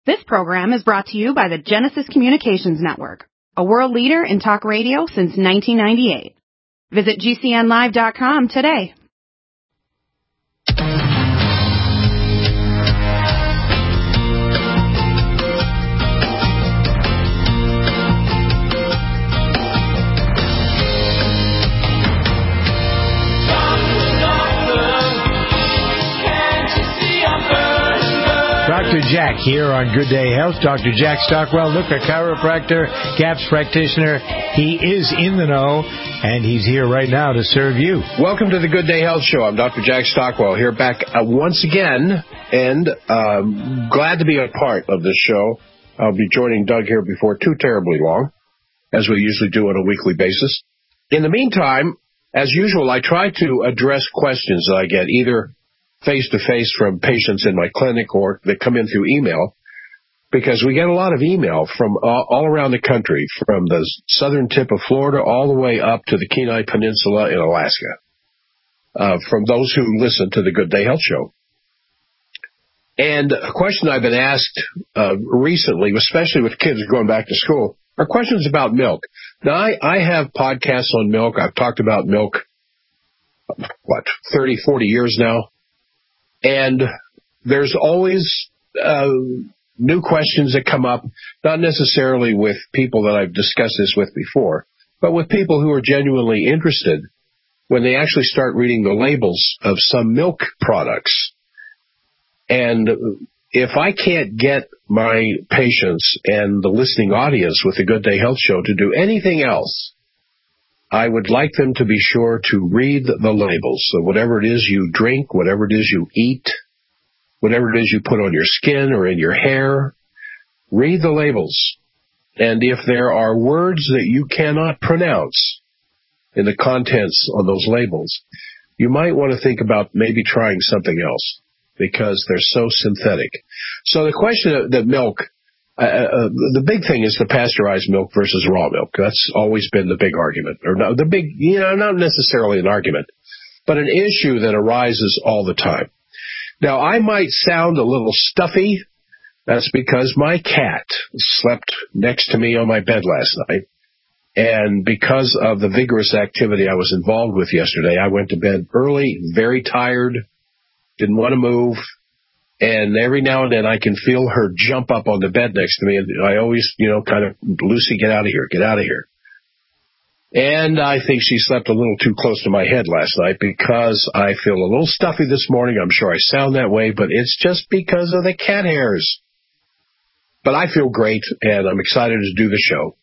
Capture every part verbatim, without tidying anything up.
This program is brought to you by the Genesis Communications Network, a world leader in talk radio since nineteen ninety-eight. Visit G C N live dot com today. Doctor Jack here on Good Day Health. Doctor Jack Stockwell, look, a chiropractor, C A P S practitioner. He is in the know, and he's here right now to serve you. Welcome to the Good Day Health Show. I'm Doctor Jack Stockwell here back uh, once again, and um, glad to be a part of this show. I'll be joining Doug here before too terribly long, as we usually do on a weekly basis. In the meantime, as usual, I try to address questions that I get either face-to-face from patients in my clinic or that come in through email, because we get a lot of email from all, all around the country, from the southern tip of Florida all the way up to the Kenai Peninsula in Alaska, uh, from those who listen to the Good Day Health Show. And a question I've been asked uh, recently, especially with kids going back to school, are questions about milk. Now, I, I have podcasts on milk. I've talked about milk, what, thirty, forty years now. And there's always uh, new questions that come up, not necessarily with people that I've discussed this with before, but with people who are genuinely interested when they actually start reading the labels of some milk products. And if I can't get my patients and the listening audience with the Good Day Health Show to do anything else, I would like them to be sure to read the labels. So whatever it is you drink, whatever it is you eat, whatever it is you put on your skin or in your hair, read the labels. And if there are words that you cannot pronounce in the contents on those labels, you might want to think about maybe trying something else, because they're so synthetic. So the question of the milk, Uh, uh, the big thing is the pasteurized milk versus raw milk. That's always been the big argument, or no, the big, you know, not necessarily an argument, but an issue that arises all the time. Now, I might sound a little stuffy. That's because my cat slept next to me on my bed last night, and because of the vigorous activity I was involved with yesterday, I went to bed early, very tired, didn't want to move. And every now and then I can feel her jump up on the bed next to me. And I always, you know, kind of, Lucy, get out of here, get out of here. And I think she slept a little too close to my head last night because I feel a little stuffy this morning. I'm sure I sound that way, but it's just because of the cat hairs. But I feel great, and I'm excited to do the show.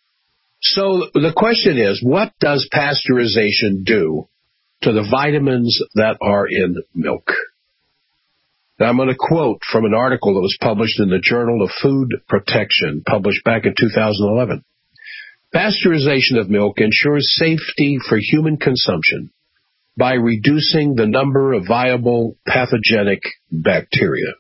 So the question is, what does pasteurization do to the vitamins that are in milk? Now, I'm going to quote from an article that was published in the Journal of Food Protection, published back in two thousand eleven. Pasteurization of milk ensures safety for human consumption by reducing the number of viable pathogenic bacteria.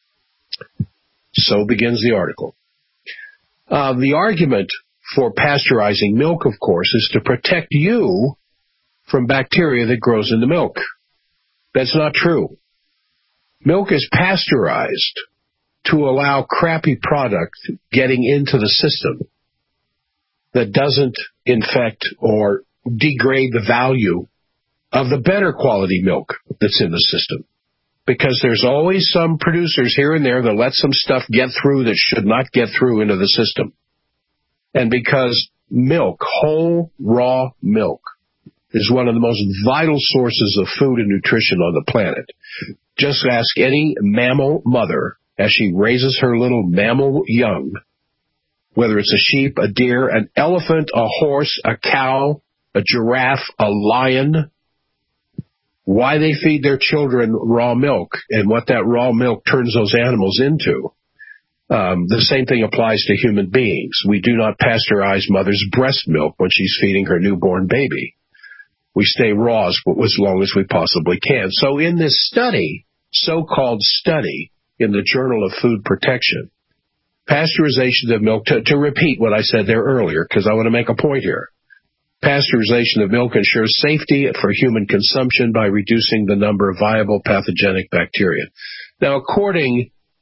So begins the article. Uh, the argument for pasteurizing milk, of course, is to protect you from bacteria that grows in the milk. That's not true. Milk is pasteurized to allow crappy product getting into the system that doesn't infect or degrade the value of the better quality milk that's in the system. Because there's always some producers here and there that let some stuff get through that should not get through into the system. And because milk, whole raw milk, is one of the most vital sources of food and nutrition on the planet. Just ask any mammal mother as she raises her little mammal young, whether it's a sheep, a deer, an elephant, a horse, a cow, a giraffe, a lion, why they feed their children raw milk and what that raw milk turns those animals into. Um, the same thing applies to human beings. We do not pasteurize mother's breast milk when she's feeding her newborn baby. We stay raw as long as we possibly can. So in this study, so-called study in the Journal of Food Protection, pasteurization of milk, to, to repeat what I said there earlier, because I want to make a point here. Pasteurization of milk ensures safety for human consumption by reducing the number of viable pathogenic bacteria. Now, according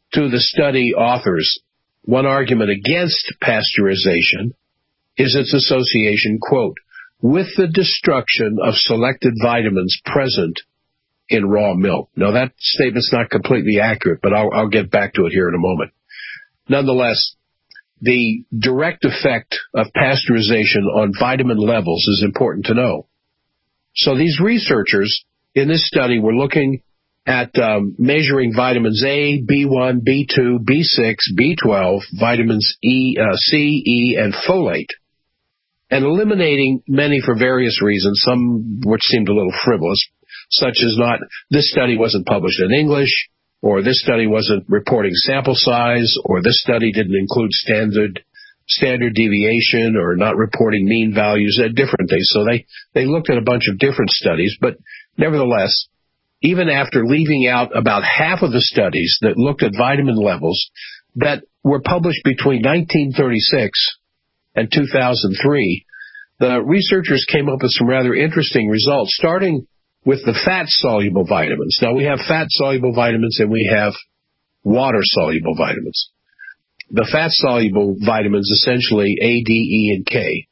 to the study authors, one argument against pasteurization is its association, quote, with the destruction of selected vitamins present in raw milk. Now, that statement's not completely accurate, but I'll, I'll get back to it here in a moment. Nonetheless, the direct effect of pasteurization on vitamin levels is important to know. So these researchers in this study were looking at um, measuring vitamins A, B one, B two, B six, B twelve, vitamins E, uh, C, E, and folate, and eliminating many for various reasons, some which seemed a little frivolous, such as not, this study wasn't published in English, or this study wasn't reporting sample size, or this study didn't include standard standard deviation, or not reporting mean values at different things. So they, they looked at a bunch of different studies, but nevertheless, even after leaving out about half of the studies that looked at vitamin levels that were published between nineteen thirty-six and two thousand three, the researchers came up with some rather interesting results, starting with the fat-soluble vitamins. Now, we have fat-soluble vitamins and we have water-soluble vitamins. The fat-soluble vitamins, essentially A, D, E, and K.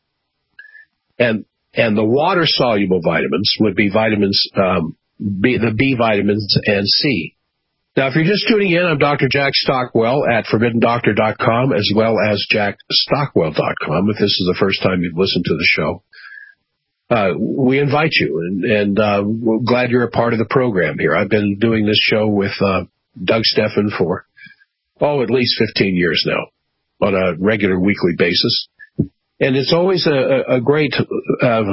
And and the water-soluble vitamins would be vitamins, um, B, the B vitamins and C. Now, if you're just tuning in, I'm Doctor Jack Stockwell at forbidden doctor dot com as well as jack stockwell dot com, if this is the first time you've listened to the show. Uh, we invite you, and, and uh, we're glad you're a part of the program here. I've been doing this show with uh, Doug Steffen for, oh, at least fifteen years now on a regular weekly basis. And it's always a, a great, uh,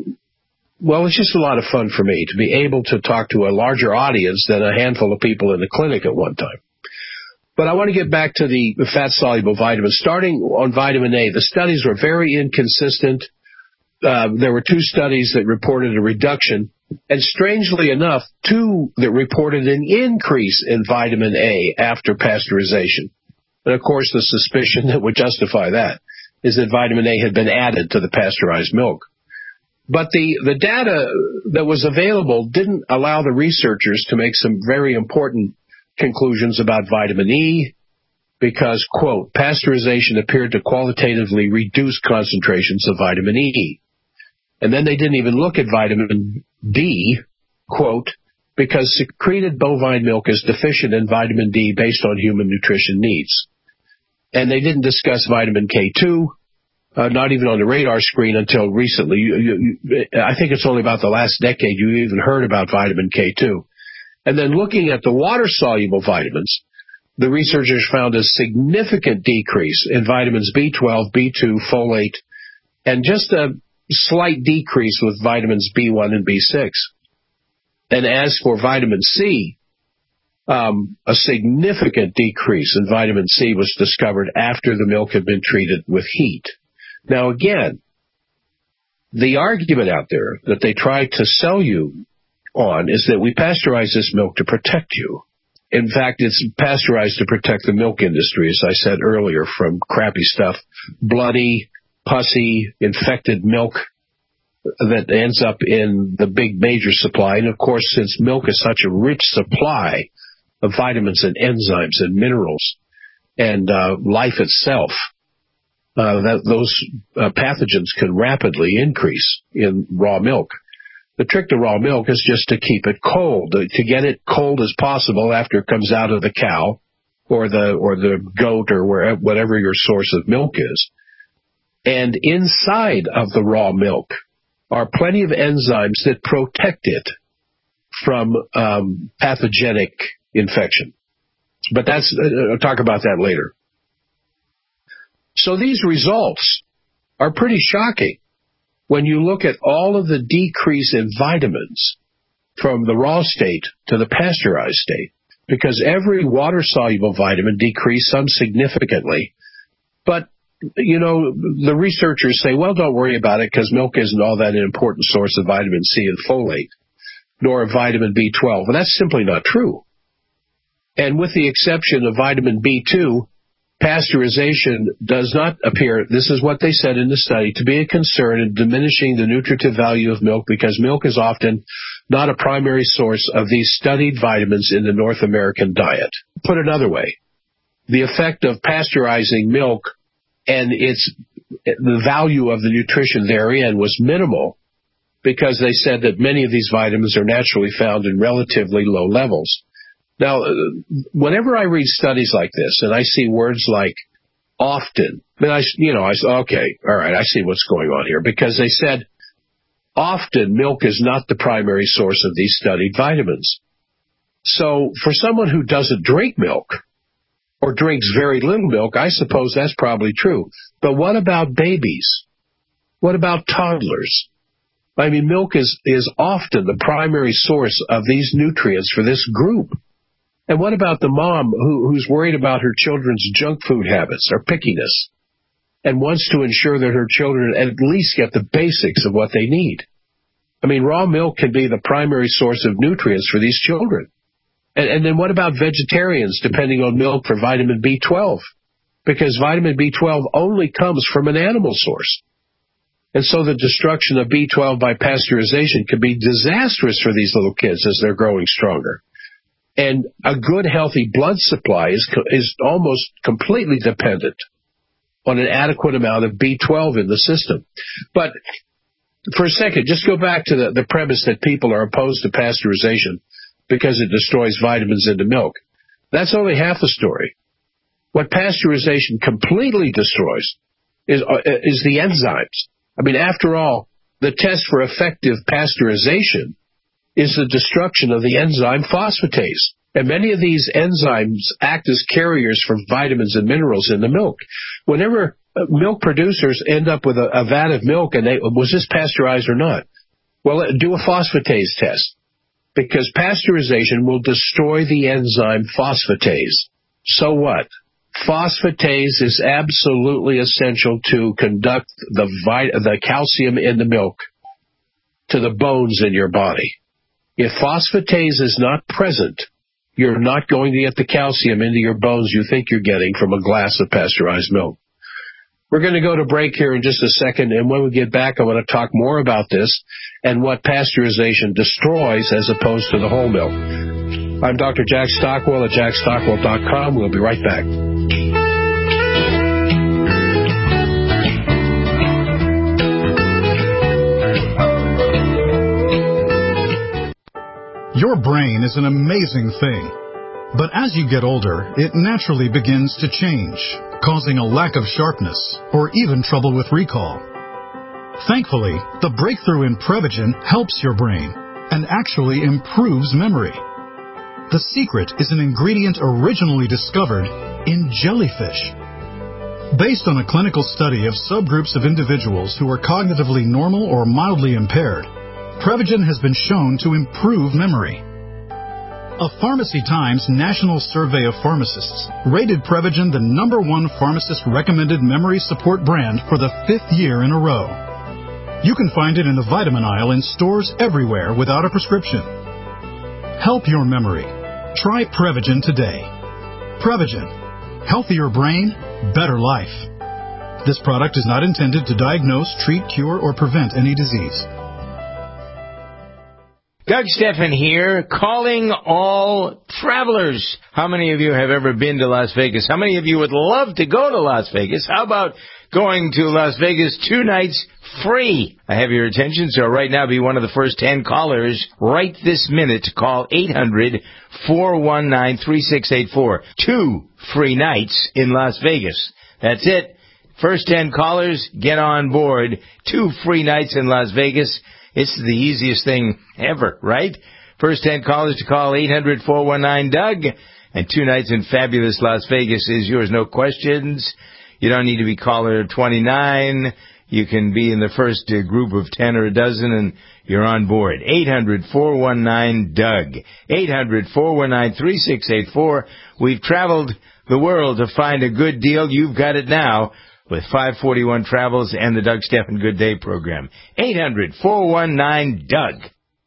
well, it's just a lot of fun for me to be able to talk to a larger audience than a handful of people in the clinic at one time. But I want to get back to the, the fat-soluble vitamins. Starting on vitamin A, the studies were very inconsistent. Uh, there were two studies that reported a reduction, and strangely enough, two that reported an increase in vitamin A after pasteurization. And, of course, the suspicion that would justify that is that vitamin A had been added to the pasteurized milk. But the, the data that was available didn't allow the researchers to make some very important conclusions about vitamin E because, quote, pasteurization appeared to qualitatively reduce concentrations of vitamin E. And then they didn't even look at vitamin D, quote, because secreted bovine milk is deficient in vitamin D based on human nutrition needs. And they didn't discuss vitamin K two, uh, not even on the radar screen until recently. You, you, you, I think it's only about the last decade you even heard about vitamin K two. And then looking at the water-soluble vitamins, the researchers found a significant decrease in vitamins B twelve, B two, folate, and just a slight decrease with vitamins B one and B six. And as for vitamin C, um, a significant decrease in vitamin C was discovered after the milk had been treated with heat. Now, again, the argument out there that they try to sell you on is that we pasteurize this milk to protect you. In fact, it's pasteurized to protect the milk industry, as I said earlier, from crappy stuff, bloody, pussy, infected milk that ends up in the big major supply. And, of course, since milk is such a rich supply of vitamins and enzymes and minerals and uh, life itself, uh, that those uh, pathogens can rapidly increase in raw milk. The trick to raw milk is just to keep it cold, to get it cold as possible after it comes out of the cow or the or the goat or wherever, whatever your source of milk is. And inside of the raw milk are plenty of enzymes that protect it from um, pathogenic infection. But that's uh, I'll talk about that later. So these results are pretty shocking when you look at all of the decrease in vitamins from the raw state to the pasteurized state, because every water-soluble vitamin decreased some significantly. But, you know, the researchers say, well, don't worry about it because milk isn't all that an important source of vitamin C and folate, nor of vitamin B twelve. And that's simply not true. And with the exception of vitamin B two, pasteurization does not appear, this is what they said in the study, to be a concern in diminishing the nutritive value of milk because milk is often not a primary source of these studied vitamins in the North American diet. Put another way, the effect of pasteurizing milk and its the value of the nutrition therein was minimal, because they said that many of these vitamins are naturally found in relatively low levels. Now, whenever I read studies like this and I see words like often, then I, you know, I say, okay, all right, I see what's going on here, because they said often milk is not the primary source of these studied vitamins. So for someone who doesn't drink milk or drinks very little milk, I suppose that's probably true. But what about babies? What about toddlers? I mean, milk is, is often the primary source of these nutrients for this group. And what about the mom who, who's worried about her children's junk food habits or pickiness and wants to ensure that her children at least get the basics of what they need? I mean, raw milk can be the primary source of nutrients for these children. And, and then what about vegetarians depending on milk for vitamin B twelve? Because vitamin B twelve only comes from an animal source. And so the destruction of B twelve by pasteurization can be disastrous for these little kids as they're growing stronger. And a good, healthy blood supply is, is almost completely dependent on an adequate amount of B twelve in the system. But for a second, just go back to the, the premise that people are opposed to pasteurization because it destroys vitamins in the milk. That's only half the story. What pasteurization completely destroys is, uh, is the enzymes. I mean, after all, the test for effective pasteurization is the destruction of the enzyme phosphatase. And many of these enzymes act as carriers for vitamins and minerals in the milk. Whenever milk producers end up with a, a vat of milk and they, was this pasteurized or not? Well, do a phosphatase test, because pasteurization will destroy the enzyme phosphatase. So what? Phosphatase is absolutely essential to conduct the, vit- the calcium in the milk to the bones in your body. If phosphatase is not present, you're not going to get the calcium into your bones you think you're getting from a glass of pasteurized milk. We're going to go to break here in just a second, and when we get back, I want to talk more about this and what pasteurization destroys as opposed to the whole milk. I'm Doctor Jack Stockwell at jack stockwell dot com. We'll be right back. Your brain is an amazing thing, but as you get older, it naturally begins to change, causing a lack of sharpness or even trouble with recall. Thankfully, the breakthrough in Prevagen helps your brain and actually improves memory. The secret is an ingredient originally discovered in jellyfish. Based on a clinical study of subgroups of individuals who are cognitively normal or mildly impaired, Prevagen has been shown to improve memory. A Pharmacy Times National Survey of Pharmacists rated Prevagen the number one pharmacist-recommended memory support brand for the fifth year in a row. You can find it in the vitamin aisle in stores everywhere without a prescription. Help your memory. Try Prevagen today. Prevagen. Healthier brain, better life. This product is not intended to diagnose, treat, cure, or prevent any disease. Doug Stephan here, calling all travelers. How many of you have ever been to Las Vegas? How many of you would love to go to Las Vegas? How about going to Las Vegas two nights free? I have your attention, so right now be one of the first ten callers right this minute to call eight hundred, four one nine, three six eight four. Two free nights in Las Vegas. That's it. First ten callers, get on board. Two free nights in Las Vegas. It's the easiest thing ever, right? First ten callers to call eight hundred, four one nine, Doug. And two nights in fabulous Las Vegas is yours, no questions. You don't need to be caller twenty-nine. You can be in the first uh, group of ten or a dozen, and you're on board. eight hundred, four one nine, Doug. eight hundred, four one nine, three six eight four. We've traveled the world to find a good deal. You've got it now with five forty-one Travels and the Doug Stephan Good Day program. eight hundred, four one nine, Doug.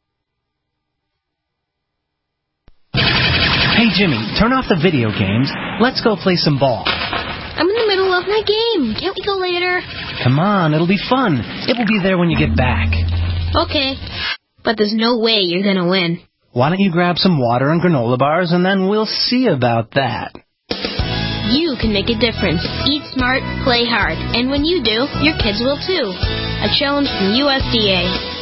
Hey, Jimmy, turn off the video games. Let's go play some ball. I'm in the middle of my game. Can't we go later? Come on, it'll be fun. It will be there when you get back. Okay, but there's no way you're going to win. Why don't you grab some water and granola bars, and then we'll see about that. You can make a difference. Eat smart, play hard. And when you do, your kids will too. A challenge from U S D A.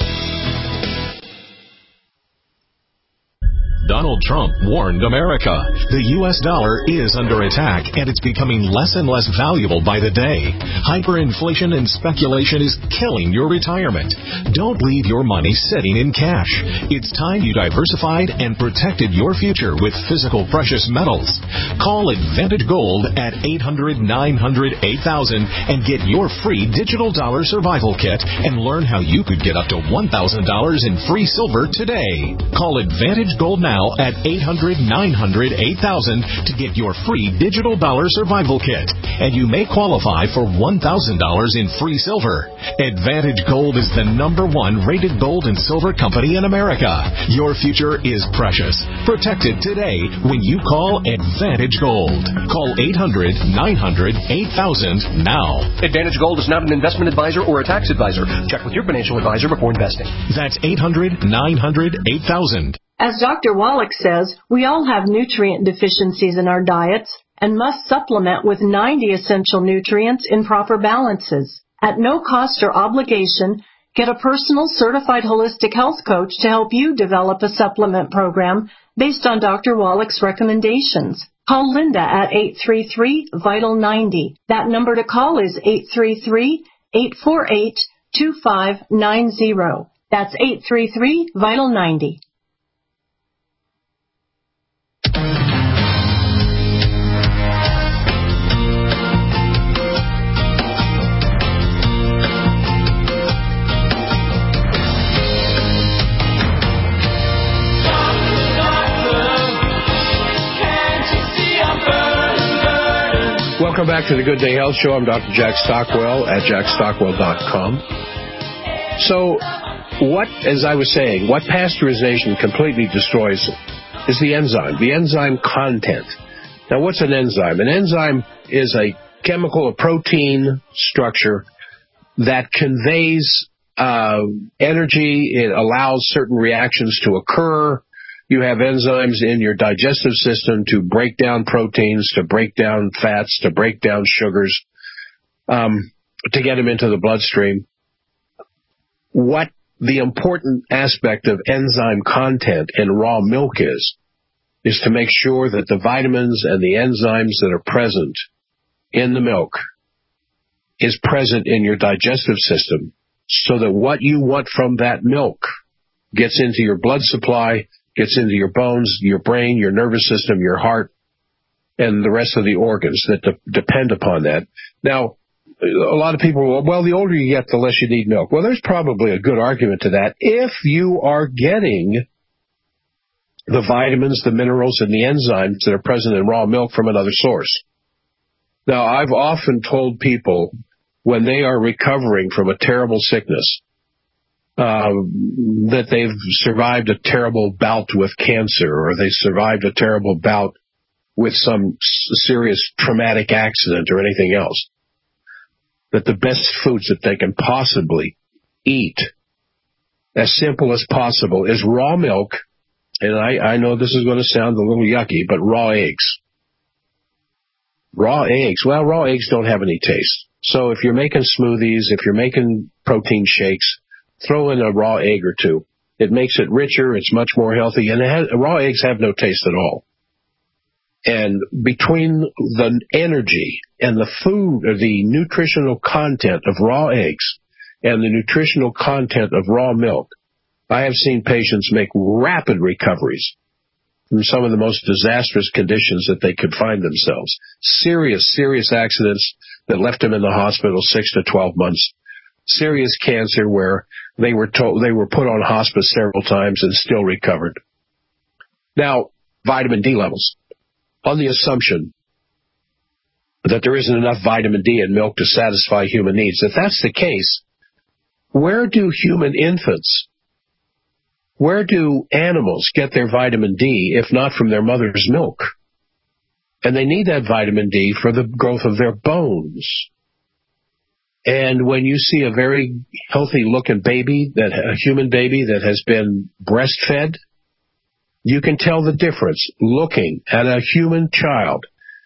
Donald Trump warned America. The U S dollar is under attack, and it's becoming less and less valuable by the day. Hyperinflation and speculation is killing your retirement. Don't leave your money sitting in cash. It's time you diversified and protected your future with physical precious metals. Call Advantage Gold at eight hundred, nine hundred, eight thousand and get your free digital dollar survival kit and learn how you could get up to one thousand dollars in free silver today. Call Advantage Gold now at eight hundred, nine hundred, eight thousand to get your free digital dollar survival kit. And you may qualify for one thousand dollars in free silver. Advantage Gold is the number one rated gold and silver company in America. Your future is precious. Protect it today when you call Advantage Gold. Call eight hundred, nine hundred, eight thousand now. Advantage Gold is not an investment advisor or a tax advisor. Check with your financial advisor before investing. That's eight hundred, nine hundred, eight thousand. As Doctor Wallach says, we all have nutrient deficiencies in our diets and must supplement with ninety essential nutrients in proper balances. At no cost or obligation, get a personal certified holistic health coach to help you develop a supplement program based on Doctor Wallach's recommendations. Call Linda at eight three three, vital ninety. That number to call is eight three three, eight four eight, two five nine zero. That's eight three three, vital ninety. Welcome back to the Good Day Health Show. I'm Doctor Jack Stockwell at jack stockwell dot com. So, what, as I was saying, what pasteurization completely destroys is the enzyme, the enzyme content. Now, what's an enzyme? An enzyme is a chemical, a protein structure that conveys uh, energy. It allows certain reactions to occur. You have enzymes in your digestive system to break down proteins, to break down fats, to break down sugars, um, to get them into the bloodstream. What the important aspect of enzyme content in raw milk is, is to make sure that the vitamins and the enzymes that are present in the milk is present in your digestive system so that what you want from that milk gets into your blood supply, gets into your bones, your brain, your nervous system, your heart, and the rest of the organs that de- depend upon that. Now, a lot of people, well, the older you get, the less you need milk. Well, there's probably a good argument to that if you are getting the vitamins, the minerals, and the enzymes that are present in raw milk from another source. Now, I've often told people when they are recovering from a terrible sickness, Uh, that they've survived a terrible bout with cancer, or they survived a terrible bout with some serious traumatic accident or anything else, that the best foods that they can possibly eat, as simple as possible, is raw milk, and I, I know this is going to sound a little yucky, but raw eggs. Raw eggs. Well, raw eggs don't have any taste. So if you're making smoothies, if you're making protein shakes, throw in a raw egg or two. It makes it richer. It's much more healthy. And it has, raw eggs have no taste at all. And between the energy and the food, or the nutritional content of raw eggs and the nutritional content of raw milk, I have seen patients make rapid recoveries from some of the most disastrous conditions that they could find themselves. Serious, serious accidents that left them in the hospital six to twelve months. Serious cancer where they were told they were put on hospice several times and still recovered. Now, vitamin D levels. On the assumption that there isn't enough vitamin D in milk to satisfy human needs, if that's the case, where do human infants, where do animals get their vitamin D if not from their mother's milk? And they need that vitamin D for the growth of their bones. And when you see a very healthy-looking baby, that a human baby that has been breastfed, you can tell the difference looking at a human child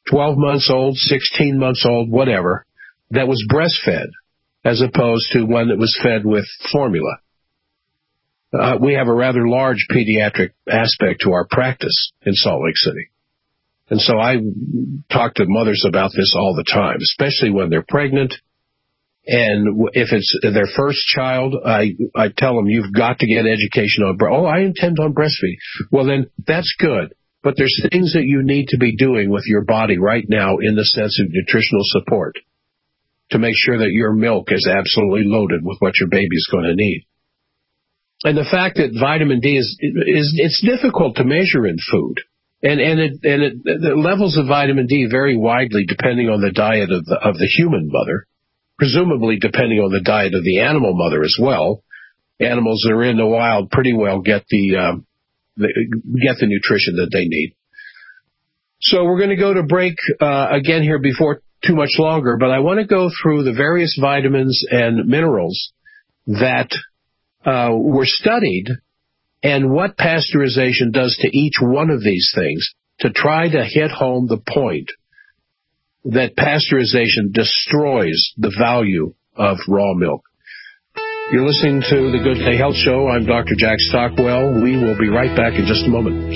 twelve months old, sixteen months old, whatever, that was breastfed, as opposed to one that was fed with formula. Uh, we have a rather large pediatric aspect to our practice in Salt Lake City. And so I talk to mothers about this all the time, especially when they're pregnant. And if it's their first child, I, I tell them, you've got to get education on, oh, I intend on breastfeeding. Well, then that's good. But there's things that you need to be doing with your body right now in the sense of nutritional support to make sure that your milk is absolutely loaded with what your baby's going to need. And the fact that vitamin D is, is it's difficult to measure in food. And, and it, and it, the levels of vitamin D vary widely depending on the diet of the, of the human mother, presumably depending on the diet of the animal mother as well. Animals that are in the wild pretty well get the, um, the get the nutrition that they need. So we're going to go to break uh, again here before too much longer, but I want to go through the various vitamins and minerals that uh, were studied and what pasteurization does to each one of these things to try to hit home the point that pasteurization destroys the value of raw milk. You're listening to the Good Day Health Show. I'm Doctor Jack Stockwell. We will be right back in just a moment.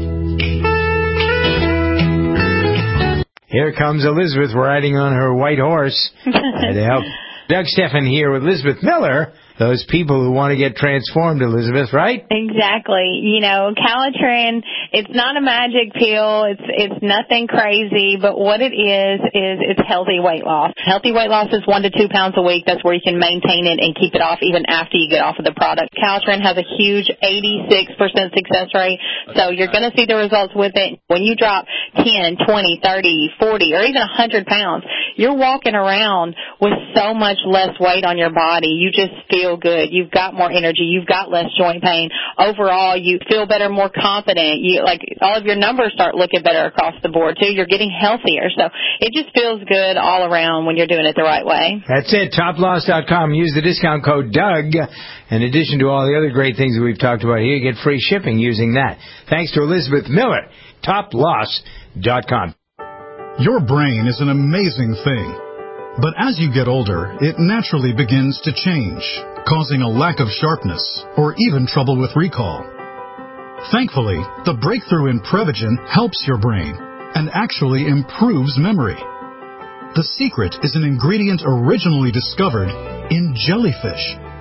Here comes Elizabeth riding on her white horse to help. Doug Stephan here with Elizabeth Miller. Those people who want to get transformed, Elizabeth, right? Exactly. You know, Calitrin, it's not a magic pill. It's it's nothing crazy, but what it is, is it's healthy weight loss. Healthy weight loss is one to two pounds a week. That's where you can maintain it and keep it off even after you get off of the product. Calitrin has a huge eighty-six percent success rate, so you're going to see the results with it. When you drop ten, twenty, thirty, forty, or even one hundred pounds, you're walking around with so much less weight on your body. You just feel good. You've got more energy. You've got less joint pain. Overall, you feel better, more confident. You like all of your numbers start looking better across the board too. You're getting healthier. So it just feels good all around when you're doing it the right way. That's it. top loss dot com. Use the discount code Doug. In addition to all the other great things that we've talked about here, you get free shipping using that. Thanks to Elizabeth Miller. top loss dot com. Your brain is an amazing thing. But as you get older, it naturally begins to change, causing a lack of sharpness or even trouble with recall. Thankfully, the breakthrough in Prevagen helps your brain and actually improves memory. The secret is an ingredient originally discovered in jellyfish.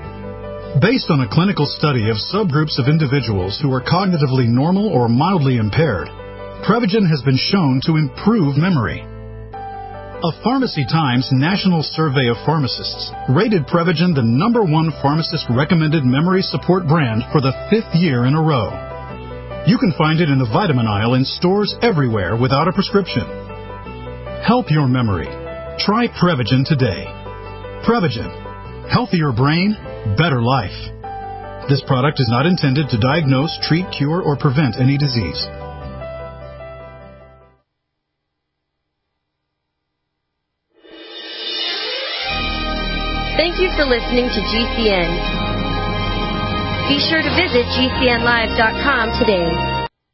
Based on a clinical study of subgroups of individuals who are cognitively normal or mildly impaired, Prevagen has been shown to improve memory. A Pharmacy Times National Survey of Pharmacists rated Prevagen the number one pharmacist-recommended memory support brand for the fifth year in a row. You can find it in the vitamin aisle in stores everywhere without a prescription. Help your memory. Try Prevagen today. Prevagen. Healthier brain, better life. This product is not intended to diagnose, treat, cure, or prevent any disease. Thank you for listening to G C N. Be sure to visit G C N live dot com today.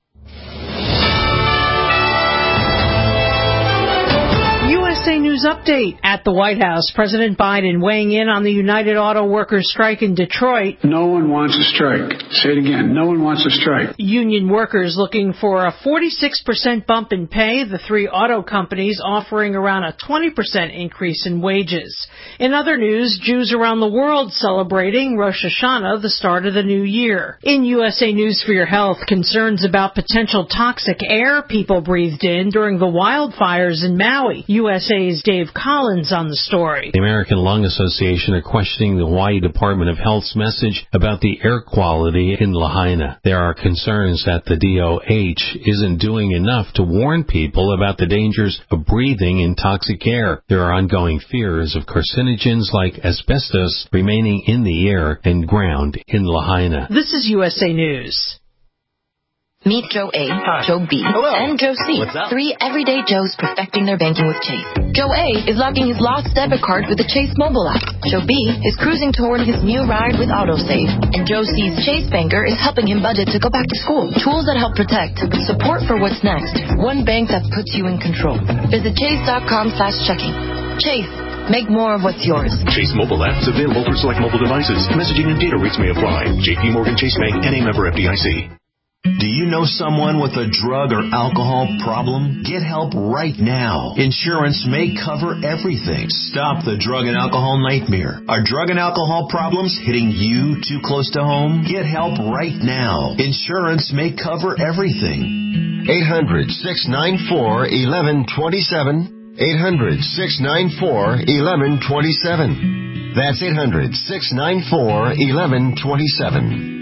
U S A News Update. At the White House, President Biden weighing in on the United Auto Workers strike in Detroit. No one wants a strike. Say it again. No one wants a strike. Union workers looking for a forty-six percent bump in pay. The three auto companies offering around a twenty percent increase in wages. In other news, Jews around the world celebrating Rosh Hashanah, the start of the new year. In U S A News for Your Health, concerns about potential toxic air people breathed in during the wildfires in Maui. U S A's Dave Collins on the story. The American Lung Association are questioning the Hawaii Department of Health's message about the air quality in Lahaina. There are concerns that the D O H isn't doing enough to warn people about the dangers of breathing in toxic air. There are ongoing fears of carcinogens like asbestos remaining in the air and ground in Lahaina. This is U S A News. Meet Joe A, Hi. Joe B, Hello. and Joe C. What's up? Three everyday Joes perfecting their banking with Chase. Joe A is locking his lost debit card with the Chase mobile app. Joe B is cruising toward his new ride with AutoSave. And Joe C's Chase banker is helping him budget to go back to school. Tools that help protect. Support for what's next. One bank that puts you in control. Visit chase.com slash checking. Chase. Make more of what's yours. Chase mobile app is available for select mobile devices. Messaging and data rates may apply. J P Morgan Chase Bank, N A member F D I C. Do you know someone with a drug or alcohol problem? Get help right now. Insurance may cover everything. Stop the drug and alcohol nightmare. Are drug and alcohol problems hitting you too close to home? Get help right now. Insurance may cover everything. eight hundred, six nine four, one one two seven. eight hundred, six nine four, one one two seven. That's eight hundred, six nine four, one one two seven.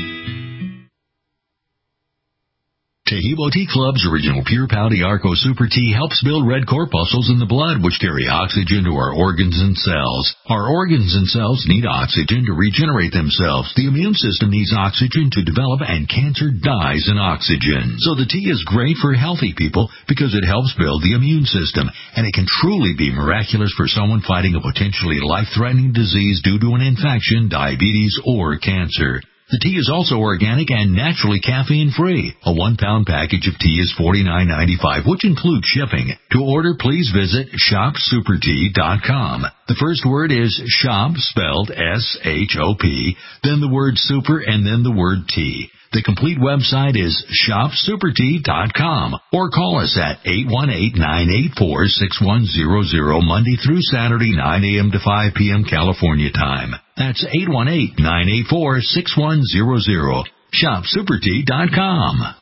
Tahibo Tea Club's original Pure Pouty Arco Super Tea helps build red corpuscles in the blood, which carry oxygen to our organs and cells. Our organs and cells need oxygen to regenerate themselves. The immune system needs oxygen to develop, and cancer dies in oxygen. So the tea is great for healthy people because it helps build the immune system, and it can truly be miraculous for someone fighting a potentially life-threatening disease due to an infection, diabetes, or cancer. The tea is also organic and naturally caffeine-free. A one-pound package of tea is forty-nine ninety-five, which includes shipping. To order, please visit shop super tea dot com. The first word is shop, spelled S H O P, then the word super, and then the word tea. The complete website is shop super tea dot com, or call us at eight one eight, nine eight four, six one zero zero Monday through Saturday, nine a.m. to five p.m. California time. That's eight one eight, nine eight four, six one zero zero. shop super tea dot com.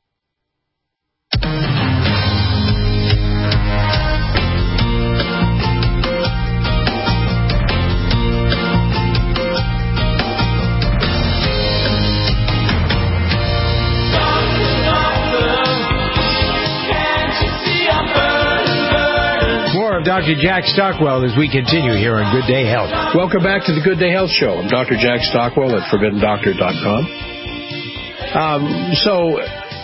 Doctor Jack Stockwell as we continue here on Good Day Health. Welcome back to the Good Day Health Show. I'm Doctor Jack Stockwell at forbidden doctor dot com. Um, so,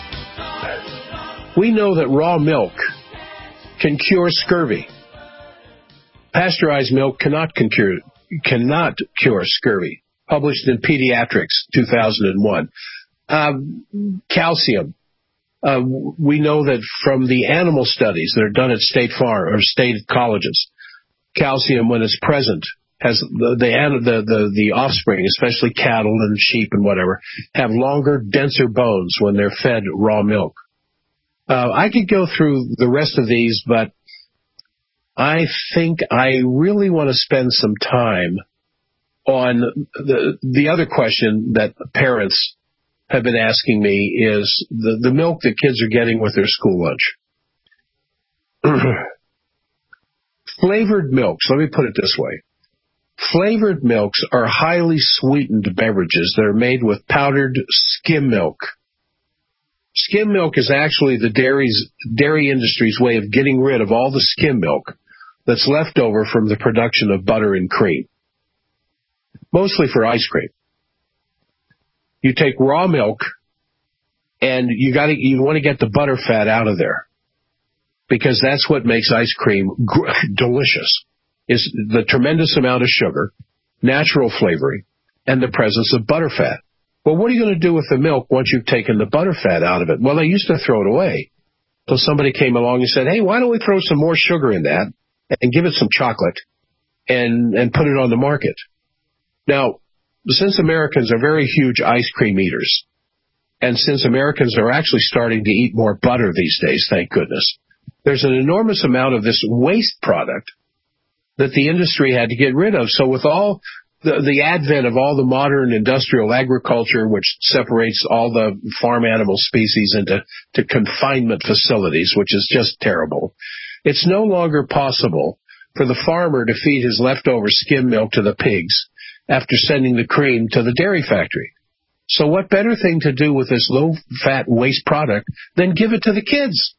we know that raw milk can cure scurvy. Pasteurized milk cannot cure, cannot cure scurvy. Published in Pediatrics, two thousand one. Um, calcium. Uh, we know that from the animal studies that are done at state farm or state colleges, calcium, when it's present, has the the the the, the offspring, especially cattle and sheep and whatever, have longer, denser bones when they're fed raw milk. Uh, I could go through the rest of these, but I think I really want to spend some time on the the other question that parents have been asking me is the, the milk that kids are getting with their school lunch. Flavored milks, let me put it this way. Flavored milks are highly sweetened beverages that are made with powdered skim milk. Skim milk is actually the dairy's, dairy industry's way of getting rid of all the skim milk that's left over from the production of butter and cream, mostly for ice cream. You take raw milk, and you got to you want to get the butter fat out of there, because that's what makes ice cream gr- delicious. Is the tremendous amount of sugar, natural flavoring, and the presence of butter fat. Well, what are you going to do with the milk once you've taken the butter fat out of it? Well, they used to throw it away. So somebody came along and said, "Hey, why don't we throw some more sugar in that and give it some chocolate and and put it on the market?" Now, since Americans are very huge ice cream eaters, and since Americans are actually starting to eat more butter these days, thank goodness, there's an enormous amount of this waste product that the industry had to get rid of. So with all the, the advent of all the modern industrial agriculture, which separates all the farm animal species into to confinement facilities, which is just terrible, it's no longer possible for the farmer to feed his leftover skim milk to the pigs after sending the cream to the dairy factory. So what better thing to do with this low-fat waste product than give it to the kids?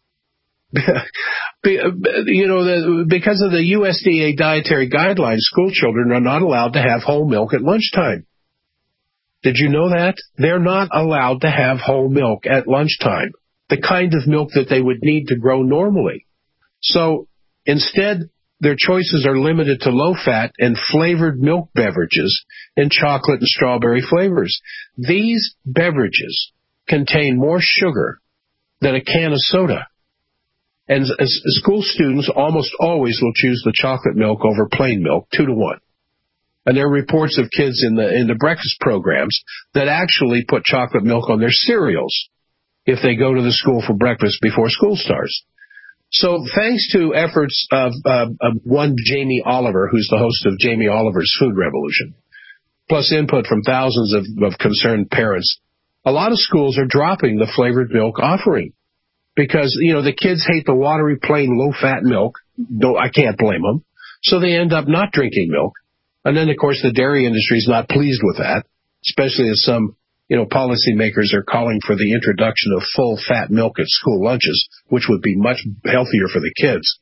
You know, the, because of the U S D A dietary guidelines, school children are not allowed to have whole milk at lunchtime. Did you know that? They're not allowed to have whole milk at lunchtime, the kind of milk that they would need to grow normally. So instead, their choices are limited to low-fat and flavored milk beverages and chocolate and strawberry flavors. These beverages contain more sugar than a can of soda. And as school students almost always will choose the chocolate milk over plain milk, two to one. And there are reports of kids in the in the breakfast programs that actually put chocolate milk on their cereals if they go to the school for breakfast before school starts. So thanks to efforts of, uh, of one Jamie Oliver, who's the host of Jamie Oliver's Food Revolution, plus input from thousands of, of concerned parents, a lot of schools are dropping the flavored milk offering because, you know, the kids hate the watery, plain, low-fat milk. No, I can't blame them. So they end up not drinking milk. And then, of course, the dairy industry is not pleased with that, especially as some, you know, policymakers are calling for the introduction of full-fat milk at school lunches, which would be much healthier for the kids.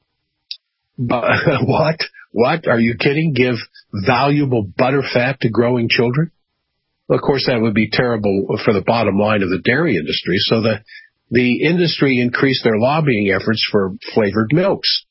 But what? What? Are you kidding? Give valuable butter fat to growing children? Well, of course, that would be terrible for the bottom line of the dairy industry. So the, the industry increased their lobbying efforts for flavored milks.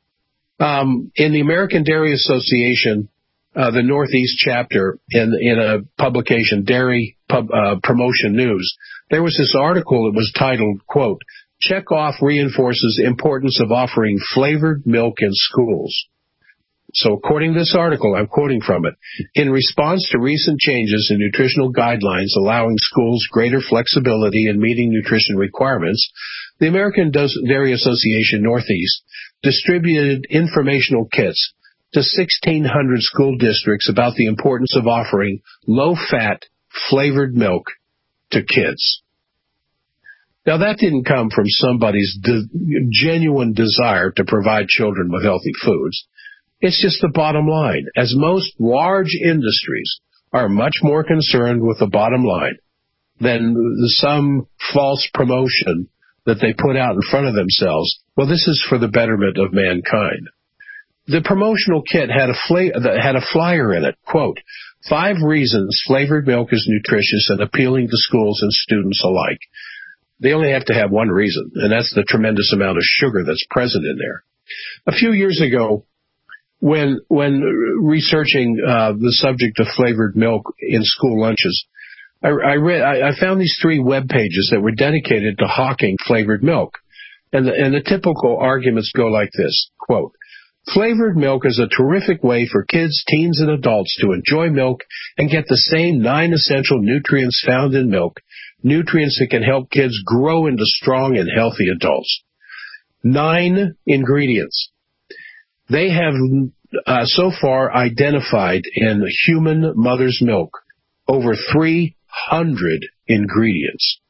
Um, in the American Dairy Association, uh, the Northeast chapter, in, in a publication, Dairy Pub, uh, Promotion News, there was this article that was titled, quote, "Checkoff reinforces importance of offering flavored milk in schools." So according to this article, I'm quoting from it, in response to recent changes in nutritional guidelines allowing schools greater flexibility in meeting nutrition requirements, the American Dairy Association Northeast distributed informational kits to sixteen hundred school districts about the importance of offering low-fat, flavored milk to kids. Now, that didn't come from somebody's de- genuine desire to provide children with healthy foods. It's just the bottom line, as most large industries are much more concerned with the bottom line than some false promotion that they put out in front of themselves. Well, this is for the betterment of mankind. The promotional kit had a, fla- had a flyer in it, quote, "Five reasons flavored milk is nutritious and appealing to schools and students alike." They only have to have one reason, and that's the tremendous amount of sugar that's present in there. A few years ago, when when researching uh, the subject of flavored milk in school lunches, I, I read I, I found these three web pages that were dedicated to hawking flavored milk, and the, and the typical arguments go like this, quote, "Flavored milk is a terrific way for kids, teens, and adults to enjoy milk and get the same nine essential nutrients found in milk, nutrients that can help kids grow into strong and healthy adults." Nine ingredients. They have uh, so far identified in human mother's milk over three hundred ingredients.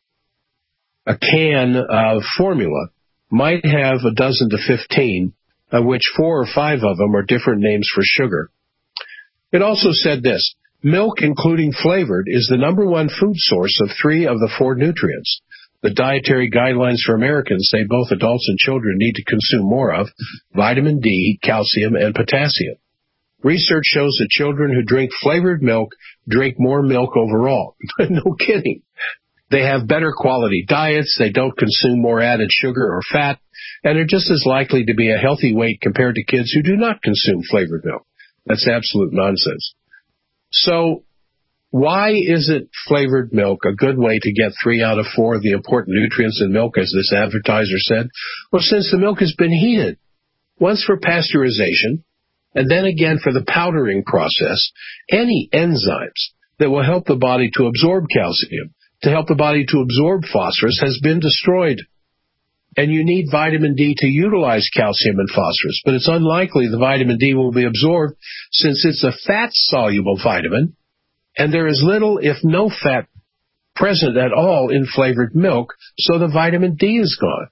A can of formula might have a dozen to fifteen, of which four or five of them are different names for sugar. It also said this: milk, including flavored, is the number one food source of three of the four nutrients. The dietary guidelines for Americans say both adults and children need to consume more of vitamin D, calcium, and potassium. Research shows that children who drink flavored milk drink more milk overall. No kidding. They have better quality diets, they don't consume more added sugar or fat, and are just as likely to be a healthy weight compared to kids who do not consume flavored milk. That's absolute nonsense. So, why isn't flavored milk a good way to get three out of four of the important nutrients in milk, as this advertiser said? Well, since the milk has been heated, once for pasteurization, and then again for the powdering process, any enzymes that will help the body to absorb calcium, to help the body to absorb phosphorus, has been destroyed. And you need vitamin D to utilize calcium and phosphorus, but it's unlikely the vitamin D will be absorbed since it's a fat-soluble vitamin, and there is little, if no fat, present at all in flavored milk, so the vitamin D is gone.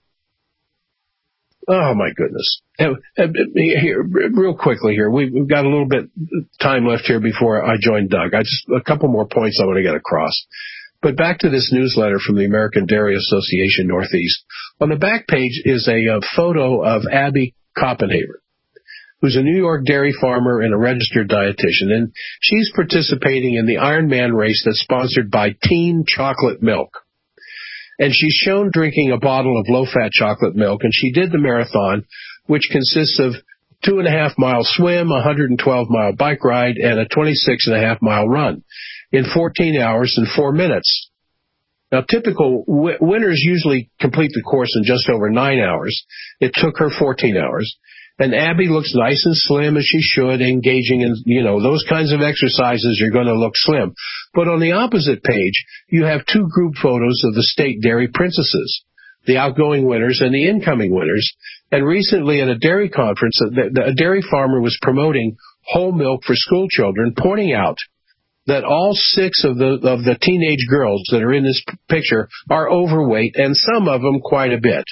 Oh, my goodness. Here, real quickly here, we've got a little bit time left here before I join Doug. I just a couple more points I want to get across. But back to this newsletter from the American Dairy Association Northeast. On the back page is a, a photo of Abby Koppenhaver, who's a New York dairy farmer and a registered dietitian, and she's participating in the Ironman race that's sponsored by Teen Chocolate Milk. And she's shown drinking a bottle of low-fat chocolate milk, and she did the marathon, which consists of two and a half mile swim, a one hundred twelve mile bike ride, and a twenty-six and a half mile run in fourteen hours and four minutes. Now, typical w- winners usually complete the course in just over nine hours. It took her fourteen hours. And Abby looks nice and slim as she should, engaging in, you know, those kinds of exercises, you're going to look slim. But on the opposite page, you have two group photos of the state dairy princesses, the outgoing winners and the incoming winners. And recently at a dairy conference, a dairy farmer was promoting whole milk for school children, pointing out that all six of the of the teenage girls that are in this picture are overweight, and some of them quite a bit.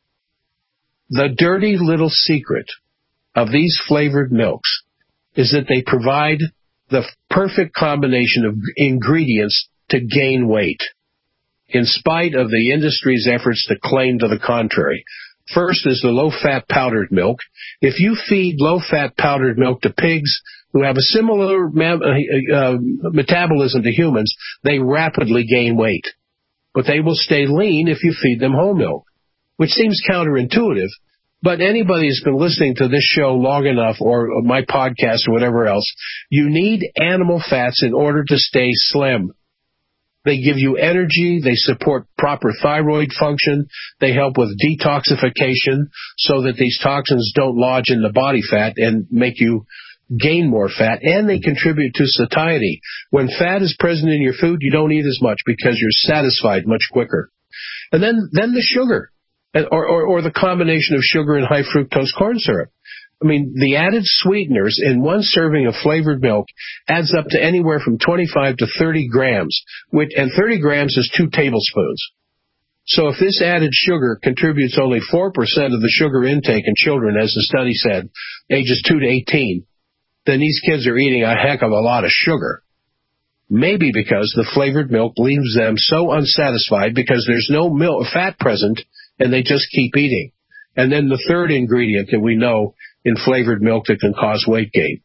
The dirty little secret of these flavored milks is that they provide the perfect combination of ingredients to gain weight, in spite of the industry's efforts to claim to the contrary. First is the low-fat powdered milk. If you feed low-fat powdered milk to pigs who have a similar uh, metabolism to humans, they rapidly gain weight. But they will stay lean if you feed them whole milk, which seems counterintuitive. But anybody who's been listening to this show long enough, or my podcast or whatever else, you need animal fats in order to stay slim. They give you energy. They support proper thyroid function. They help with detoxification so that these toxins don't lodge in the body fat and make you gain more fat. And they contribute to satiety. When fat is present in your food, you don't eat as much because you're satisfied much quicker. And then, then the sugar, or, or, or the combination of sugar and high fructose corn syrup. I mean, the added sweeteners in one serving of flavored milk adds up to anywhere from twenty-five to thirty grams, which, and thirty grams is two tablespoons. So if this added sugar contributes only four percent of the sugar intake in children, as the study said, ages two to eighteen, then these kids are eating a heck of a lot of sugar. Maybe because the flavored milk leaves them so unsatisfied because there's no milk, fat present, and they just keep eating. And then the third ingredient that we know in flavored milk that can cause weight gain,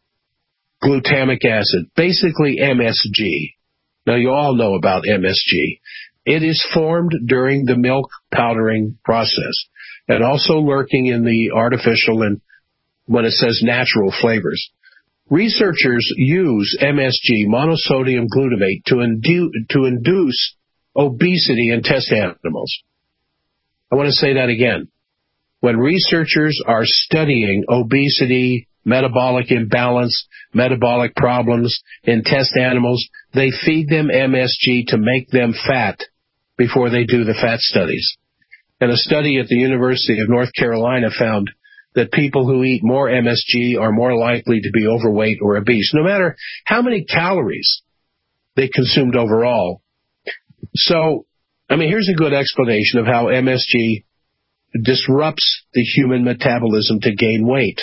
glutamic acid, basically M S G. Now, you all know about M S G. It is formed during the milk powdering process and also lurking in the artificial and, when it says natural, flavors. Researchers use M S G, monosodium glutamate, to, indu- to induce obesity in test animals. I want to say that again. When researchers are studying obesity, metabolic imbalance, metabolic problems in test animals, they feed them M S G to make them fat before they do the fat studies. And a study at the University of North Carolina found that people who eat more M S G are more likely to be overweight or obese, no matter how many calories they consumed overall. So, I mean, here's a good explanation of how M S G disrupts the human metabolism to gain weight,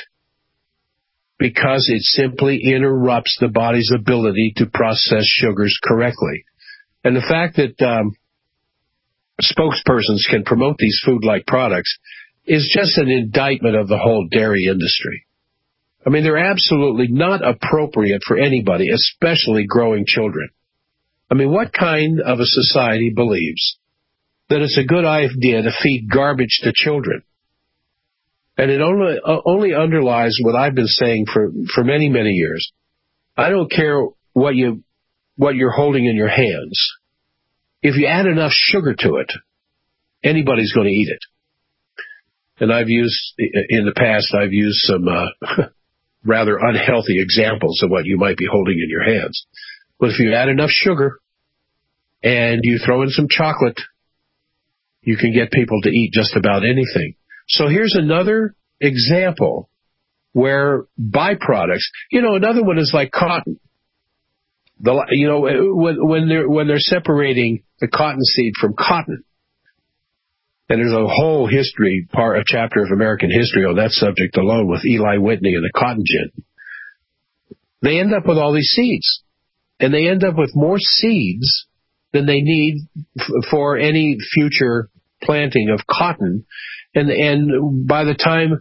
because it simply interrupts the body's ability to process sugars correctly. And the fact that um, spokespersons can promote these food-like products is just an indictment of the whole dairy industry. I mean, they're absolutely not appropriate for anybody, especially growing children. I mean, what kind of a society believes that it's a good idea to feed garbage to children? And it only uh, only underlies what I've been saying for, for many, many years. I don't care what you what you're holding in your hands. If you add enough sugar to it, anybody's going to eat it. And I've used, in the past, I've used some uh, rather unhealthy examples of what you might be holding in your hands. But if you add enough sugar and you throw in some chocolate, you can get people to eat just about anything. So here's another example where byproducts, you know, another one is like cotton. The, you know, when, when they're, when they're separating the cottonseed from cotton, and there's a whole history, part, a chapter of American history on that subject alone with Eli Whitney and the cotton gin. They end up with all these seeds, and they end up with more seeds than they need f- for any future planting of cotton. And, and by the time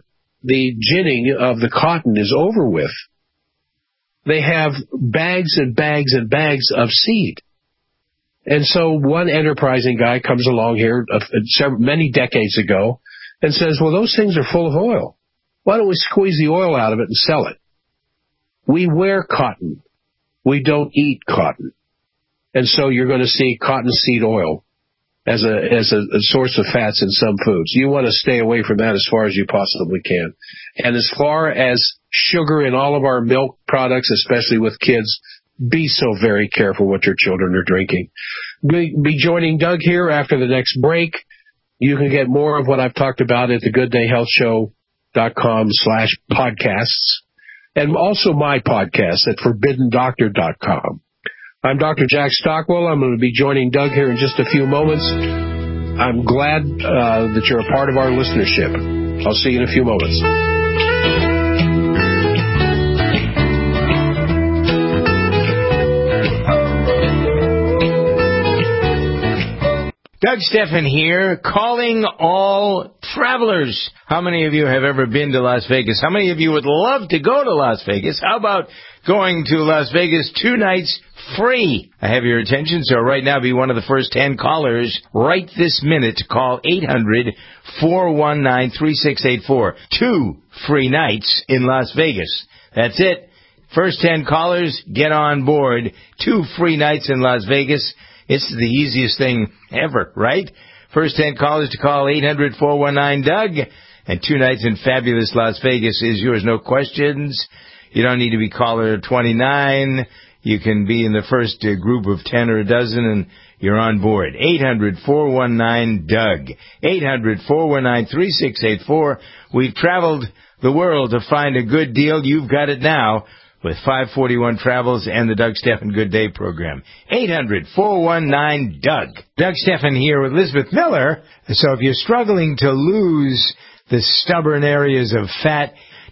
the ginning of the cotton is over with, they have bags and bags and bags of seed. And so one enterprising guy comes along here uh, several, many decades ago and says, well, those things are full of oil. Why don't we squeeze the oil out of it and sell it? We wear cotton. We don't eat cotton. And so you're going to see cottonseed oil as a as a, a source of fats in some foods. You want to stay away from that as far as you possibly can. And as far as sugar in all of our milk products, especially with kids, be so very careful what your children are drinking. Be, be joining Doug here after the next break. You can get more of what I've talked about at the good day health show dot com slash podcasts, and also my podcast at forbidden doctor dot com. I'm Doctor Jack Stockwell. I'm going to be joining Doug here in just a few moments. I'm glad uh, that you're a part of our listenership. I'll see you in a few moments. Doug Steffen here, calling all travelers. How many of you have ever been to Las Vegas? How many of you would love to go to Las Vegas? How about going to Las Vegas two nights free? I have your attention, so right now be one of the first ten callers right this minute to call eight hundred, four one nine, three six eight four. Two free nights in Las Vegas. That's it. First ten callers, get on board. Two free nights in Las Vegas. It's the easiest thing ever, right? First ten callers to call eight hundred, four one nine, Doug. And two nights in fabulous Las Vegas is yours, no questions. You don't need to be caller twenty-nine. You can be in the first uh, group of ten or a dozen, and you're on board. eight hundred, four one nine, Doug. eight hundred, four one nine, three six eight four. We've traveled the world to find a good deal. You've got it now with five forty-one Travels and the Doug Steffen Good Day program. eight hundred, four one nine, Doug. Doug Steffen here with Elizabeth Miller. So if you're struggling to lose the stubborn areas of fat,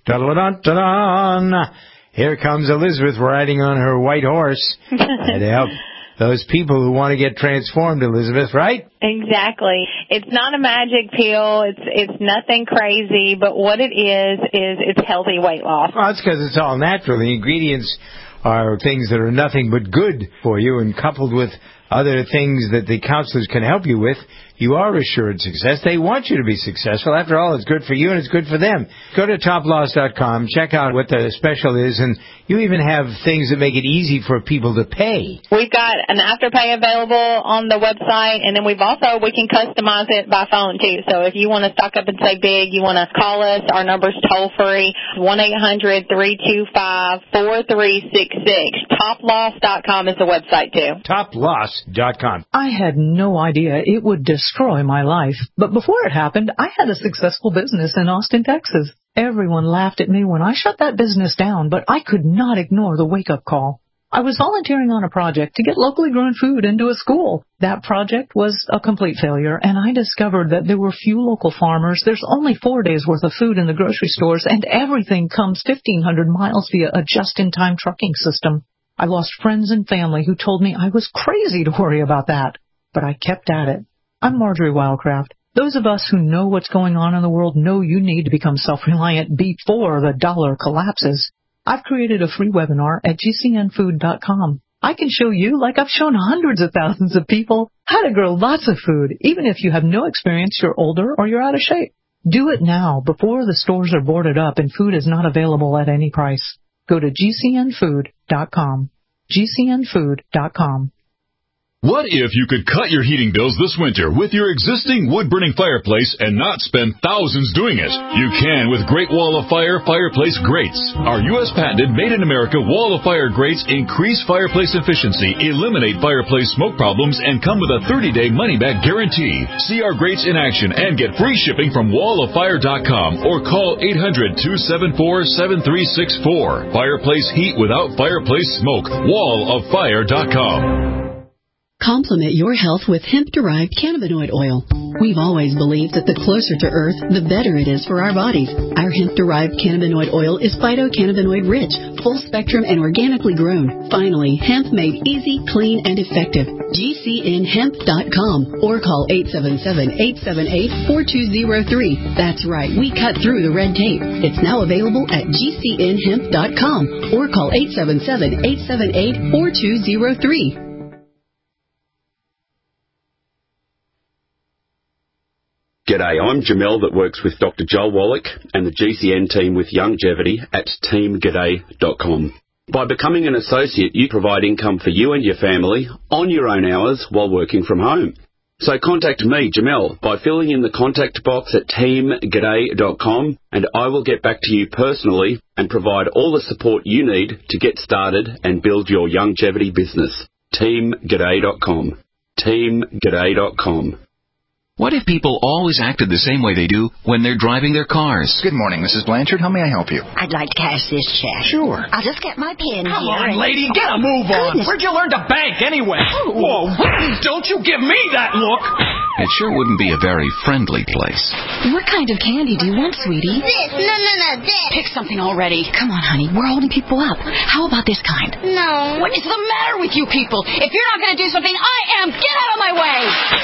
da-da-da-da-da, here comes Elizabeth riding on her white horse to help those people who want to get transformed, Elizabeth, right? Exactly. It's not a magic pill. It's it's nothing crazy, but what it is is it's healthy weight loss. Well, it's because it's all natural. The ingredients are things that are nothing but good for you, and coupled with other things that the counselors can help you with, you are assured success. They want you to be successful. After all, it's good for you and it's good for them. Go to top loss dot com, check out what the special is, and you even have things that make it easy for people to pay. We've got an Afterpay available on the website, and then we've also, we can customize it by phone too. So if you want to stock up and say big, you want to call us, our number's toll free, one eight hundred, three two five, four three six six. top loss dot com is the website too. top loss dot com. I had no idea it would destroy my life. But before it happened, I had a successful business in Austin, Texas. Everyone laughed at me when I shut that business down, but I could not ignore the wake-up call. I was volunteering on a project to get locally grown food into a school. That project was a complete failure, and I discovered that there were few local farmers. There's only four days' worth of food in the grocery stores, and everything comes fifteen hundred miles via a just-in-time trucking system. I lost friends and family who told me I was crazy to worry about that, but I kept at it. I'm Marjorie Wildcraft. Those of us who know what's going on in the world know you need to become self-reliant before the dollar collapses. I've created a free webinar at G C N food dot com. I can show you, like I've shown hundreds of thousands of people, how to grow lots of food, even if you have no experience, you're older, or you're out of shape. Do it now before the stores are boarded up and food is not available at any price. Go to G C N food dot com. G C N food dot com. What if you could cut your heating bills this winter with your existing wood-burning fireplace and not spend thousands doing it? You can with Great Wall of Fire Fireplace Grates. Our U S patented made-in-America Wall of Fire grates increase fireplace efficiency, eliminate fireplace smoke problems, and come with a thirty-day money-back guarantee. See our grates in action and get free shipping from wall of fire dot com or call eight hundred, two seven four, seven three six four. Fireplace heat without fireplace smoke. wall of fire dot com. Complement your health with hemp-derived cannabinoid oil. We've always believed that the closer to Earth, the better it is for our bodies. Our hemp-derived cannabinoid oil is phytocannabinoid-rich, full-spectrum, and organically grown. Finally, hemp made easy, clean, and effective. G C N hemp dot com or call eight seven seven, eight seven eight, four two zero three. That's right, we cut through the red tape. It's now available at G C N hemp dot com or call eight seven seven, eight seven eight, four two zero three. G'day, I'm Jamel that works with Doctor Joel Wallach and the G C N team with Longevity at team g'day dot com. By becoming an associate, you provide income for you and your family on your own hours while working from home. So contact me, Jamel, by filling in the contact box at team g'day dot com, and I will get back to you personally and provide all the support you need to get started and build your longevity business. team g'day dot com. team g'day dot com. What if people always acted the same way they do when they're driving their cars? Good morning, Missus Blanchard. How may I help you? I'd like to cash this check. Sure. I'll just get my pen Come here. on, and... lady. Oh, Get a move on. goodness. Where'd you learn to bank anyway? Oh. Whoa. Don't you give me that look. It sure wouldn't be a very friendly place. What kind of candy do you want, sweetie? This. No, no, no, this. Pick something already. Come on, honey. We're holding people up. How about this kind? No. What is the matter with you people? If you're not going to do something, I am. Get out of my way.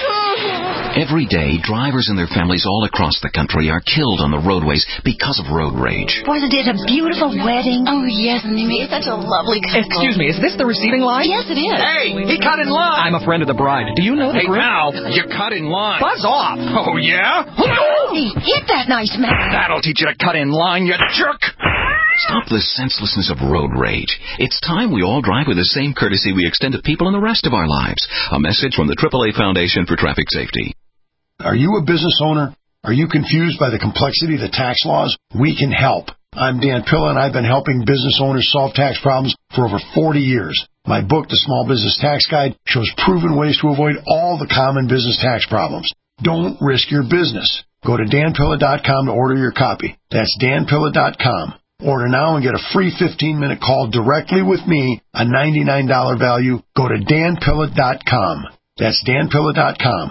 Every day, drivers and their families all across the country are killed on the roadways because of road rage. Wasn't it a beautiful wedding? Oh, yes, and they made such a lovely couple. Excuse me, is this the receiving line? Yes, it is. Hey, he cut in line. I'm a friend of the bride. Do you know the Hey, groom? now, you cut in line. Buzz off. Oh, yeah? Hey, hit that nice man. That'll teach you to cut in line, you jerk. Stop the senselessness of road rage. It's time we all drive with the same courtesy we extend to people in the rest of our lives. A message from the triple A Foundation for Traffic Safety. Are you a business owner? Are you confused by the complexity of the tax laws? We can help. I'm Dan Pilla, and I've been helping business owners solve tax problems for over forty years. My book, The Small Business Tax Guide, shows proven ways to avoid all the common business tax problems. Don't risk your business. Go to dan pilla dot com to order your copy. That's dan pilla dot com. Order now and get a free fifteen-minute call directly with me, a ninety-nine dollars value. Go to dan pilla dot com. That's dan pilla dot com.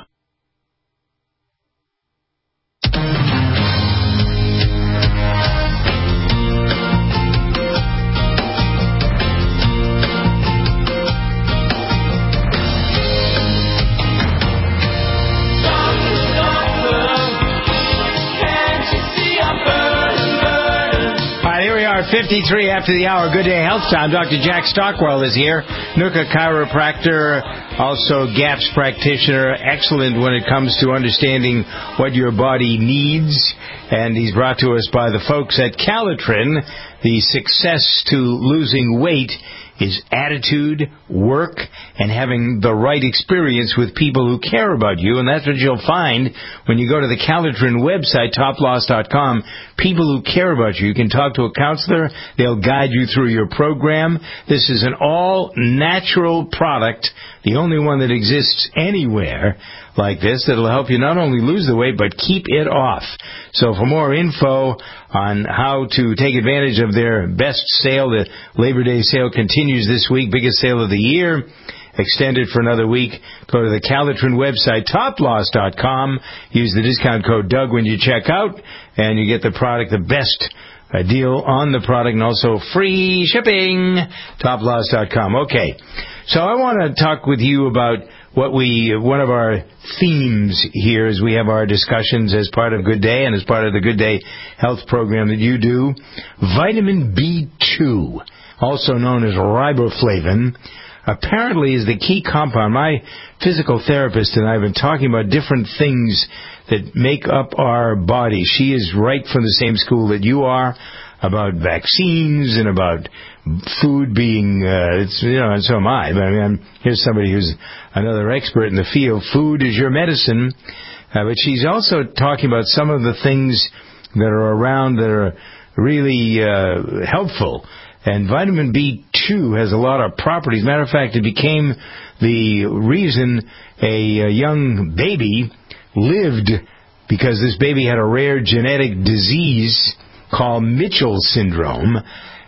fifty-three after the hour. Good day, health time. Doctor Jack Stockwell is here. Nuka chiropractor, also GAPS practitioner. Excellent when it comes to understanding what your body needs. And he's brought to us by the folks at Calitrin. The success to losing weight is attitude, work, and having the right experience with people who care about you. And that's what you'll find when you go to the Calitrin website, top loss dot com. People who care about you. You can talk to a counselor. They'll guide you through your program. This is an all-natural product, the only one that exists anywhere like this, that'll help you not only lose the weight, but keep it off. So for more info on how to take advantage of their best sale, the Labor Day sale continues this week, biggest sale of the year, extended for another week. Go to the Calitrin website, top loss dot com. Use the discount code Doug when you check out, and you get the product, the best uh, deal on the product, and also free shipping, top loss dot com. Okay, so I want to talk with you about what we, one of our themes here as we have our discussions as part of Good Day and as part of the Good Day Health program that you do, vitamin B two, also known as riboflavin, apparently is the key compound. My physical therapist and I have been talking about different things that make up our body. She is right from the same school that you are, about vaccines and about food being, uh, it's, you know, and so am I. But I mean, I'm, here's somebody who's another expert in the field. Food is your medicine. Uh, but she's also talking about some of the things that are around that are really uh, helpful. And vitamin B two has a lot of properties. Matter of fact, it became the reason a, a young baby lived, because this baby had a rare genetic disease called Mitchell syndrome.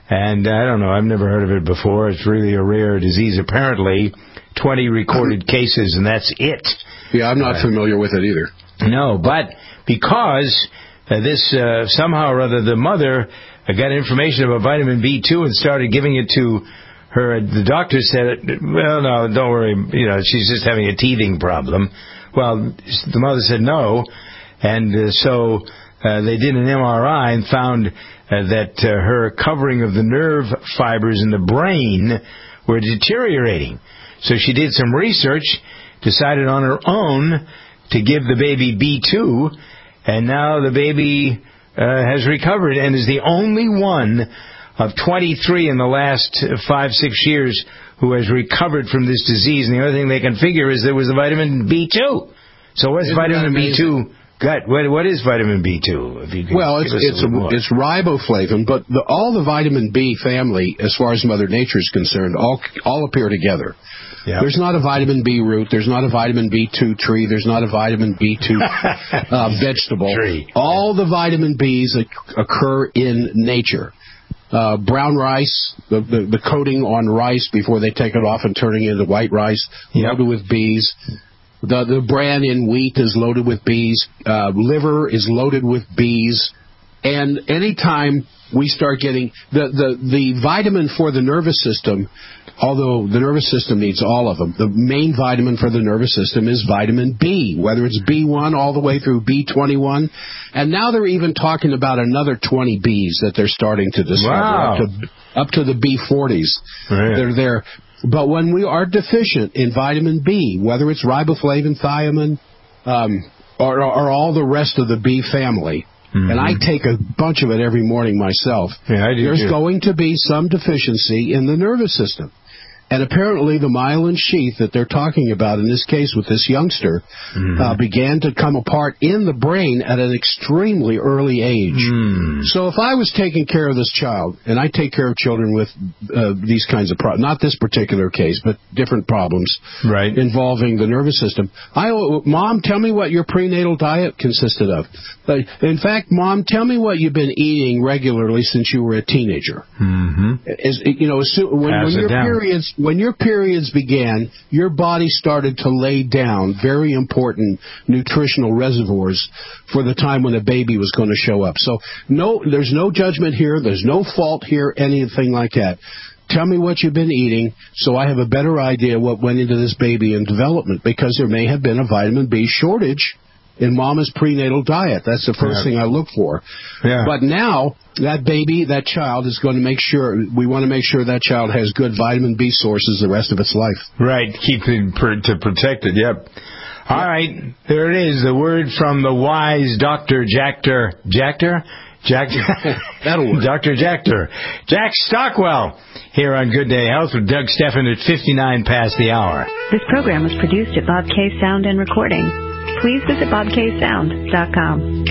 And I don't know, I've never heard of it before. It's really a rare disease. Apparently, twenty recorded cases, and that's it. Yeah, I'm not uh, familiar with it either. No, but because uh, this, uh, somehow or other, the mother uh, got information about vitamin B two and started giving it to her. The doctor said, well, no, don't worry, you know, she's just having a teething problem. Well, the mother said no, and uh, so uh, they did an M R I and found Uh, that uh, her covering of the nerve fibers in the brain were deteriorating. So she did some research, decided on her own to give the baby B two, and now the baby uh, has recovered and is the only one of twenty-three in the last five, six years who has recovered from this disease. And the other thing they can figure is there was a vitamin B two. So what's Isn't vitamin B two? Gut. What, what is vitamin B two? If you could well, it's it's, a, it's riboflavin, but the, all the vitamin B family, as far as Mother Nature is concerned, all all appear together. Yep. There's not a vitamin B root. There's not a vitamin B two tree. There's not a vitamin B two uh, vegetable. Tree. All the vitamin Bs occur in nature. Uh, brown rice, the, the the coating on rice before they take it off and turning it into white rice, yep. loaded with Bs. The the bran in wheat is loaded with bees. Uh, liver is loaded with bees. And anytime we start getting the, the, the vitamin for the nervous system, although the nervous system needs all of them, the main vitamin for the nervous system is vitamin B, whether it's B one all the way through B twenty-one. And now they're even talking about another twenty Bs that they're starting to discover, wow. up to, up to the B forties. Right. They're there. But when we are deficient in vitamin B, whether it's riboflavin, thiamine, um, or, or all the rest of the B family, mm-hmm. and I take a bunch of it every morning myself, yeah, I do there's too. going to be some deficiency in the nervous system. And apparently the myelin sheath that they're talking about in this case with this youngster mm-hmm. uh, began to come apart in the brain at an extremely early age. Mm. So if I was taking care of this child, and I take care of children with uh, these kinds of problems, not this particular case, but different problems right. involving the nervous system, I, Mom, tell me what your prenatal diet consisted of. Uh, in fact, Mom, tell me what you've been eating regularly since you were a teenager. Mm-hmm. As, you know, when, when your down. periods... When your periods began, your body started to lay down very important nutritional reservoirs for the time when a baby was going to show up. So no, there's no judgment here. There's no fault here, anything like that. Tell me what you've been eating so I have a better idea what went into this baby in development, because there may have been a vitamin B shortage in Mama's prenatal diet. That's the first yeah. thing I look for. Yeah. But now, that baby, that child is going to make sure, we want to make sure that child has good vitamin B sources the rest of its life. Right, keep it per, to protect it, yep. All yep. right, there it is, the word from the wise Doctor Jactor. Jactor? Jactor? That'll work. Doctor Jactor. Jack Stockwell, here on Good Day Health with Doug Stephan at fifty-nine past the hour. This program was produced at Bob K Sound and Recording. Please visit bob k sound dot com.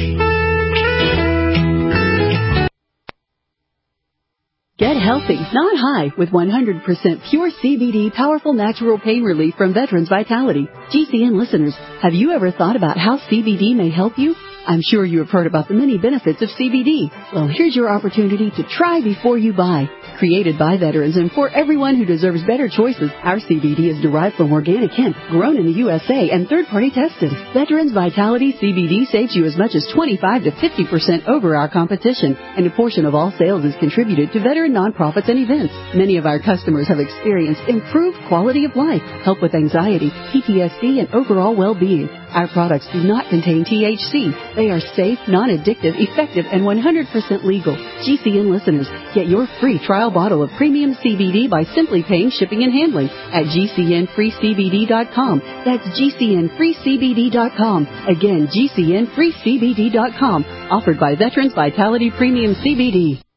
Get healthy, not high, with one hundred percent pure C B D powerful natural pain relief from Veterans Vitality. G C N listeners, have you ever thought about how C B D may help you? I'm sure you have heard about the many benefits of C B D. Well, here's your opportunity to try before you buy. Created by veterans and for everyone who deserves better choices, our C B D is derived from organic hemp, grown in the U S A, and third-party tested. Veterans Vitality C B D saves you as much as twenty-five to fifty percent over our competition, and a portion of all sales is contributed to veteran nonprofits and events. Many of our customers have experienced improved quality of life, help with anxiety, P T S D, and overall well-being. Our products do not contain T H C. They are safe, non-addictive, effective, and one hundred percent legal. G C N listeners, get your free trial bottle of premium C B D by simply paying shipping and handling at G C N free C B D dot com. That's G C N free C B D dot com. Again, G C N free C B D dot com. Offered by Veterans Vitality Premium C B D.